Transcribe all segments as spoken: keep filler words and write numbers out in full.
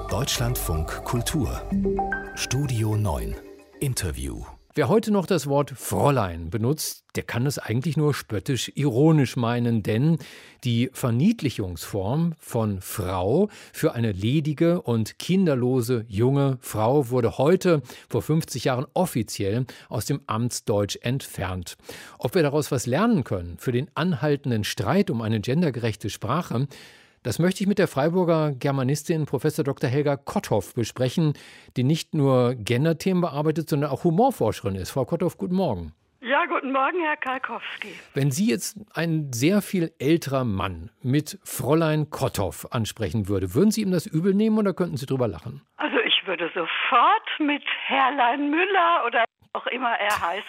Deutschlandfunk Kultur Studio neun Interview. Wer heute noch das Wort Fräulein benutzt, der kann es eigentlich nur spöttisch-ironisch meinen, denn die Verniedlichungsform von Frau für eine ledige und kinderlose junge Frau wurde heute, vor fünfzig Jahren, offiziell aus dem Amtsdeutsch entfernt. Ob wir daraus was lernen können für den anhaltenden Streit um eine gendergerechte Sprache, das möchte ich mit der Freiburger Germanistin Professor Doktor Helga Kotthoff besprechen, die nicht nur Genderthemen bearbeitet, sondern auch Humorforscherin ist. Frau Kotthoff, guten Morgen. Ja, guten Morgen, Herr Kalkowski. Wenn Sie jetzt ein sehr viel älterer Mann mit Fräulein Kotthoff ansprechen würde, würden Sie ihm das übel nehmen oder könnten Sie drüber lachen? Also ich würde sofort mit Herrlein Müller oder auch immer er heißt,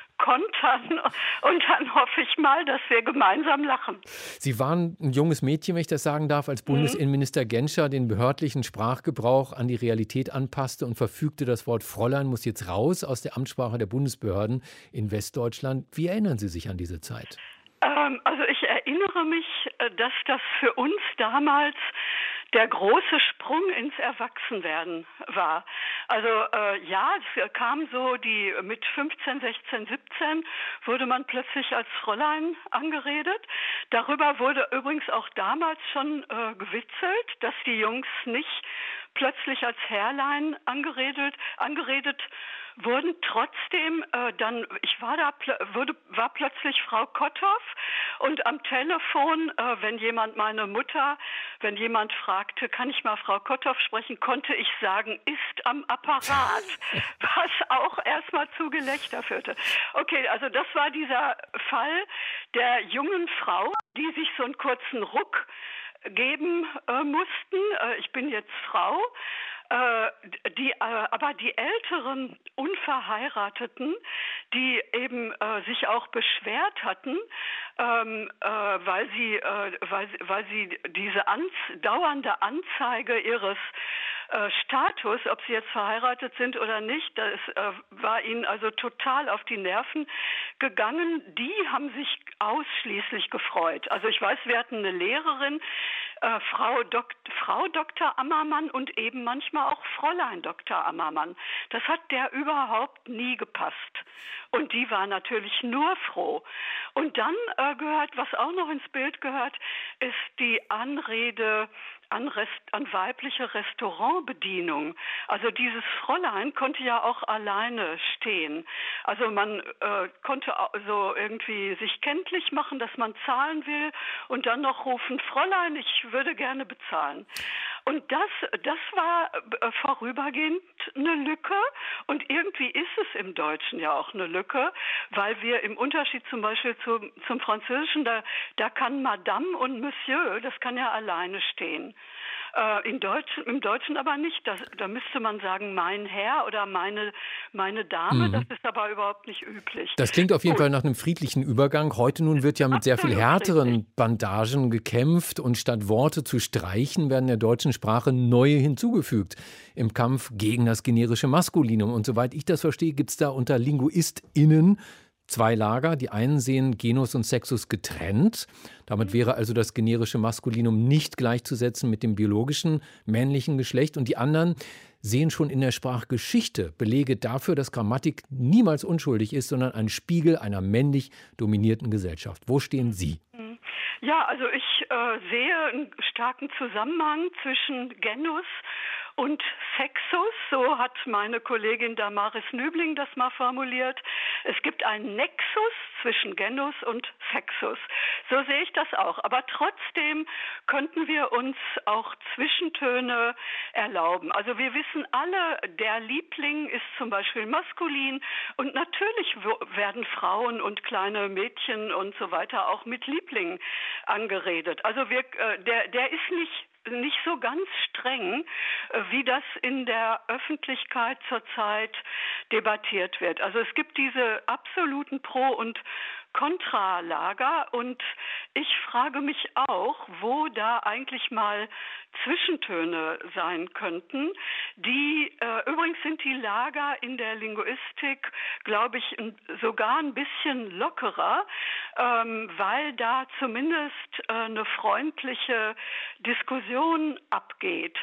kontern und dann hoffe ich mal, dass wir gemeinsam lachen. Sie waren ein junges Mädchen, wenn ich das sagen darf, als Bundesinnenminister Genscher den behördlichen Sprachgebrauch an die Realität anpasste und verfügte, das Wort Fräulein muss jetzt raus aus der Amtssprache der Bundesbehörden in Westdeutschland. Wie erinnern Sie sich an diese Zeit? Ähm, also ich erinnere mich, dass das für uns damals der große Sprung ins Erwachsenwerden war. Also äh, ja, es kam so, die mit fünfzehn, sechzehn, siebzehn wurde man plötzlich als Fräulein angeredet. Darüber wurde übrigens auch damals schon äh, gewitzelt, dass die Jungs nicht plötzlich als Herrlein angeredet, angeredet wurden. Trotzdem, äh, dann, ich war da, wurde, war plötzlich Frau Kotthoff und am Telefon, äh, wenn jemand, meine Mutter, wenn jemand fragte, kann ich mal Frau Kotthoff sprechen, konnte ich sagen, ist am Apparat, was auch erstmal zu Gelächter führte. Okay, also das war dieser Fall der jungen Frau, die sich so einen kurzen Ruck geben äh, mussten. Äh, ich bin jetzt Frau. Äh, die, äh, aber die älteren Unverheirateten, die eben äh, sich auch beschwert hatten, ähm, äh, weil sie, äh, weil, weil sie diese Anz- dauernde Anzeige ihres äh, Status, ob sie jetzt verheiratet sind oder nicht, das äh, war ihnen also total auf die Nerven gegangen. Die haben sich ausschließlich gefreut. Also ich weiß, wir hatten eine Lehrerin, äh, Frau, Dok- Frau Doktor Ammermann und eben manchmal auch Fräulein Doktor Ammermann. Das hat der überhaupt nie gepasst. Und die war natürlich nur froh. Und dann äh, gehört, was auch noch ins Bild gehört, ist die Anrede an, Rest, an weibliche Restaurantbedienung. Also dieses Fräulein konnte ja auch alleine stehen. Also man äh, konnte so irgendwie sich kenntlich machen, dass man zahlen will und dann noch rufen, Fräulein, ich würde gerne bezahlen. Und das, das war äh, vorübergehend eine Lücke und irgendwie ist es im Deutschen ja auch eine Lücke, weil wir im Unterschied zum Beispiel zum, zum Französischen, da, da kann Madame und Monsieur, das kann ja alleine stehen. Äh, in Deutsch, im Deutschen aber nicht. Da, da müsste man sagen, mein Herr oder meine, meine Dame. Mhm. Das ist aber überhaupt nicht üblich. Das klingt auf jeden Gut. Fall nach einem friedlichen Übergang. Heute nun wird ja mit Absolut sehr viel härteren friedlich. Bandagen gekämpft und statt Worte zu streichen, werden der deutschen Sprache neue hinzugefügt im Kampf gegen das generische Maskulinum. Und soweit ich das verstehe, gibt es da unter LinguistInnen zwei Lager. Die einen sehen Genus und Sexus getrennt. Damit wäre also das generische Maskulinum nicht gleichzusetzen mit dem biologischen männlichen Geschlecht. Und die anderen sehen schon in der Sprachgeschichte Belege dafür, dass Grammatik niemals unschuldig ist, sondern ein Spiegel einer männlich dominierten Gesellschaft. Wo stehen Sie? Ja, also ich äh, sehe einen starken Zusammenhang zwischen Genus und Sexus, so hat meine Kollegin Damaris Nübling das mal formuliert. Es gibt einen Nexus zwischen Genus und Sexus. So sehe ich das auch. Aber trotzdem könnten wir uns auch Zwischentöne erlauben. Also wir wissen alle, der Liebling ist zum Beispiel maskulin und natürlich werden Frauen und kleine Mädchen und so weiter auch mit Liebling angeredet. Also wir, der, der ist nicht nicht so ganz streng, wie das in der Öffentlichkeit zurzeit debattiert wird. Also es gibt diese absoluten Pro- und Kontralager und ich frage mich auch, wo da eigentlich mal Zwischentöne sein könnten. Die äh, übrigens sind die Lager in der Linguistik, glaube ich, n- sogar ein bisschen lockerer, ähm, weil da zumindest äh, eine freundliche Diskussion abgeht.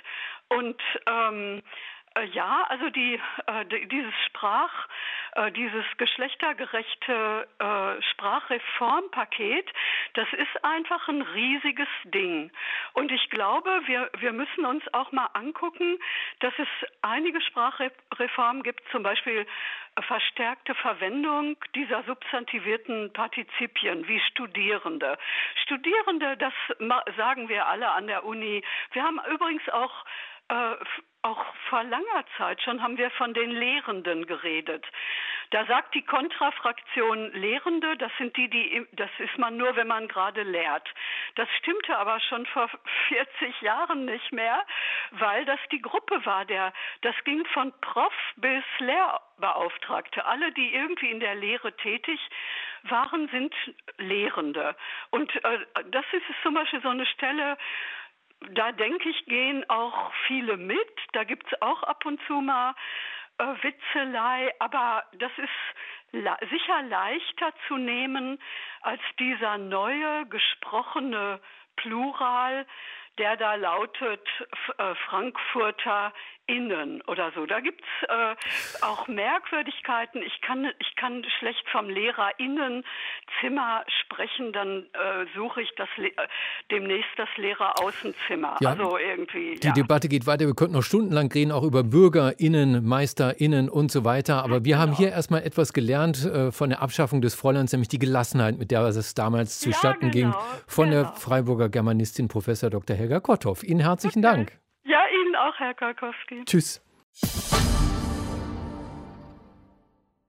Und ähm, äh, ja, also die, äh, dieses Sprach, äh, dieses geschlechtergerechte äh, Sprachreformpaket, das ist einfach ein riesiges Ding. Und ich glaube, wir, wir müssen uns auch mal angucken, dass es einige Sprachreformen gibt, zum Beispiel verstärkte Verwendung dieser substantivierten Partizipien wie Studierende. Studierende, das sagen wir alle an der Uni. Wir haben übrigens auch äh, auch vor langer Zeit schon haben wir von den Lehrenden geredet. Da sagt die Kontrafraktion Lehrende, das sind die, die, das ist man nur, wenn man gerade lehrt. Das stimmte aber schon vor vierzig Jahren nicht mehr, weil das die Gruppe war, der, das ging von Prof bis Lehrbeauftragte. Alle, die irgendwie in der Lehre tätig waren, sind Lehrende. Und äh, das ist zum Beispiel so eine Stelle, da denke ich, gehen auch viele mit. Da gibt es auch ab und zu mal äh, Witzelei, aber das ist la- sicher leichter zu nehmen als dieser neue gesprochene Plural, der da lautet äh, Frankfurter Innen oder so. Da gibt es äh, auch Merkwürdigkeiten. Ich kann, ich kann schlecht vom LehrerInnenzimmer sprechen, dann äh, suche ich das Le- äh, demnächst das Lehreraußenzimmer. Ja, also irgendwie. die ja. Debatte geht weiter. Wir könnten noch stundenlang reden, auch über BürgerInnen, MeisterInnen und so weiter. Aber wir genau. haben hier erstmal etwas gelernt äh, von der Abschaffung des Fräuleins, nämlich die Gelassenheit, mit der es damals Ja, zustatten ging, genau, von genau. der Freiburger Germanistin Professor Doktor Helga Kotthoff. Ihnen herzlichen Okay. Dank. Ja, Ihnen auch, Herr Karkowski. Tschüss.